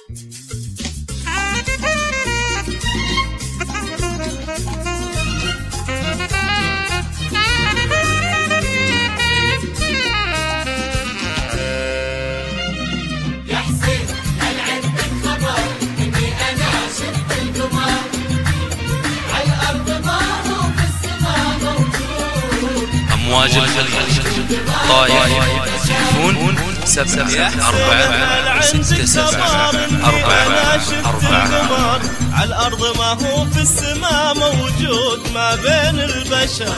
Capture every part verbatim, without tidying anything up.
أمواج الخليج طايف تليفون سبعة أربعة ستة سبعة أربعة أربعة. على الأرض ما هو في السماء موجود ما بين البشر،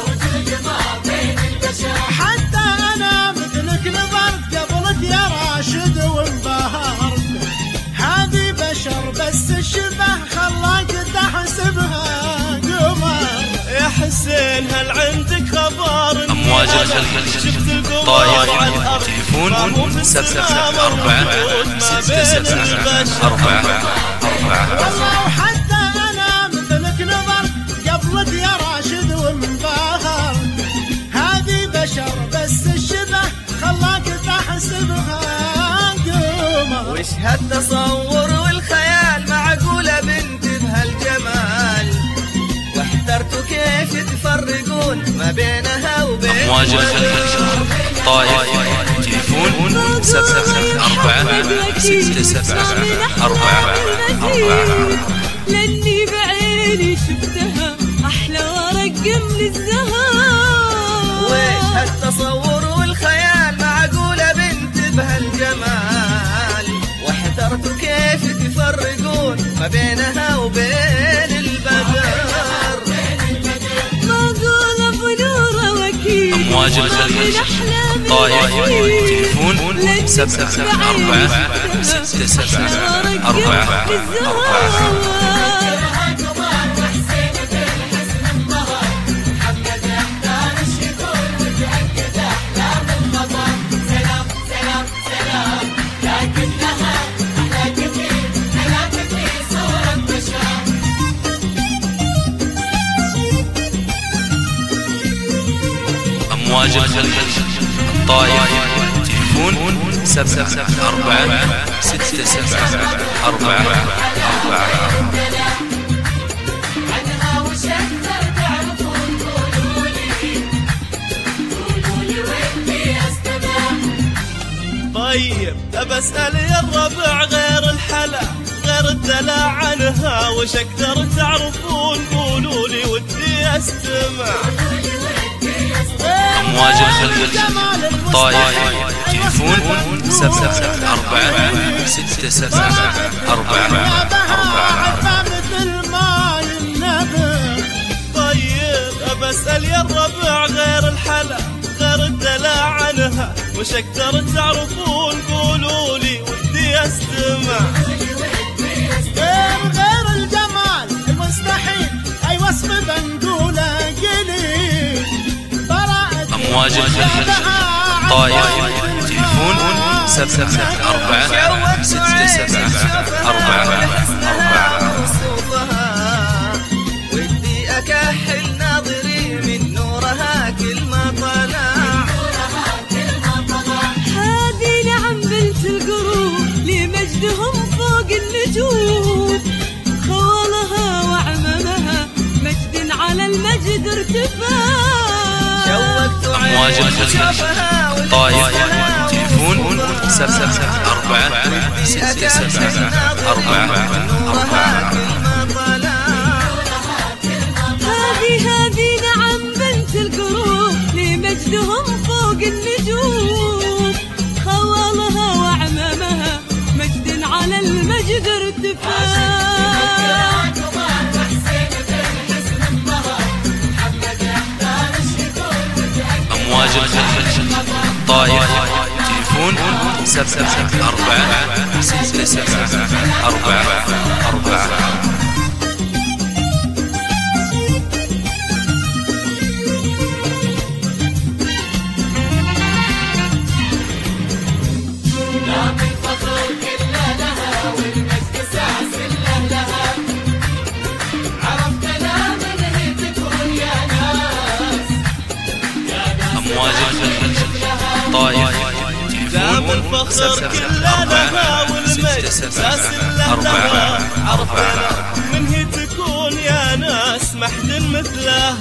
حتى أنا مثلك نظرت قبلك يا راشد وانبهرت، هذه بشر بس الشبه خلاك تحسبها قمر. يا حسين هل عندك خبر؟ أمواج الخليج طايف تليفون سبعة أربعة ستة سبعة أربعة أربعة. والله وحتى أنا مثلك نظرت قبلك يا راشد وانبهرت، هذه بشر بس الشبه خلاك تحسبها قمر. وش هالتصور والخيال معقولة بنت بهالجمال، واحترتوا كيف تفرقون ما بينها وبين. أمواج الخليج طايف تليفون سبعة أربعة ستة سبعة أربعة أربعة. لأني بعيني شفتها أحلى ورقة من الزهر. ويش هالتصور والخيال معقولة بنت بهالجمال، واحترتوا كيف تفرقون ما بينها وبين البدر. أمواج الخليج طايف تليفون سبعة أربعة ستة سبعة أربعة أربعة. أمواج الخليج طايف تليفون سبعة أربعة ستة سبعة أربعة أربعة. طيب أبسأل يا الربع غير الحلا غير الدلع عنها، وش أقدر تعرفون قولوا لي ودي أستمع. أمواج الخليج طايف تليفون سبعة أربعة ستة سبعة أربعة أربعة. طيب أبسأل يا الربع غير الحلا غير الدلع عنها، وش أقدر تعرفون قولوا لي ودي أستمع. غير غير الجمال المستحيل أي وصف بنقوله قليل. أمواج الخليج طايف تليفون سبعة أربعة ستة سبعة أربعة أربعة. ودي أكحل ناظري من نورها كل ما طلع. هذه نعم بنت القروب لمجدهم فوق النجوم، خوالها وعممها مجد على المجد ارتفاع. أمواج الخليج طايف تليفون سبعة أربعة ستة سبعة أربعة أربعة. هذه هذه نعم بنت القروب لمجدهم فوق النجوم، خوالها وعمامها مجد على المجد ارتفاع. أمواج الخليج طايف تليفون سبعة أربعة ستة سبعة أربعة أربعة. أمواج الخليج طايف تليفون الفخر كلنا والمجد ساس أربعة أربعة. من هي تكون يا ناس محد مثلها؟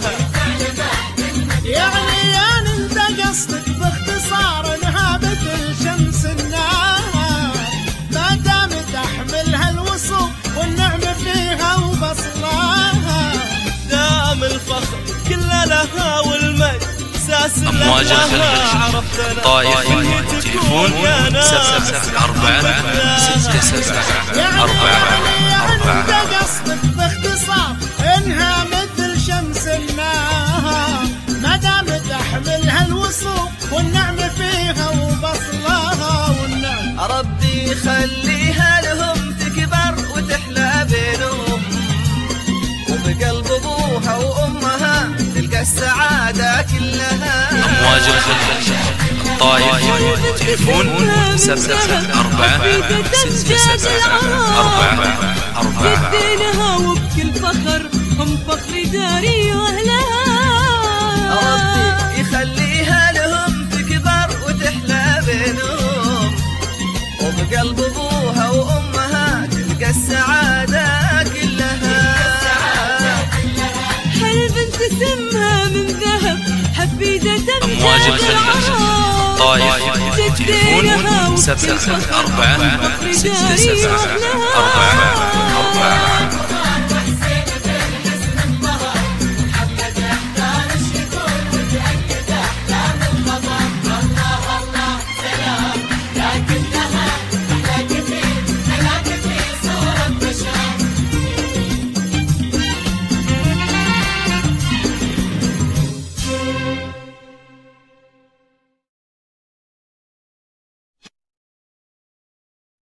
يعني يعني انت قصدك باختصار انها مثل شمس النهار، ما دام تحملها الوصول والنعم فيها وبصلها. دام الفخر كل لها والمجد ساس أمواج لها. الخليج طايف تليفون سبعة سبعة أربعة ستة سبعة أربعة يعني انت أربعة. قصدك باختصار انها مثل شمس النهار، ما دام تحملها الوصول والنعم فيها وبصلها. والنعم ربي خليها لهم تكبر وتحلى بينهم، وبقلب ابوها وامها تلقى السعاده كلها. أمواج الخليج طايف تليفون سبعة أربعة ستة سبعة أربعة أربعة. جدينها وبكل فخر هم فخر داري واهلها. ربي يخليها لهم تكبر وتحلى بينهم، وبقلب ابوها وامها تلقى السعاده كلها. هالبنت سمها من ذهب حفيدة أمواج الخليج طايف تليفون سبعة أربعة ستة سبعة أربعة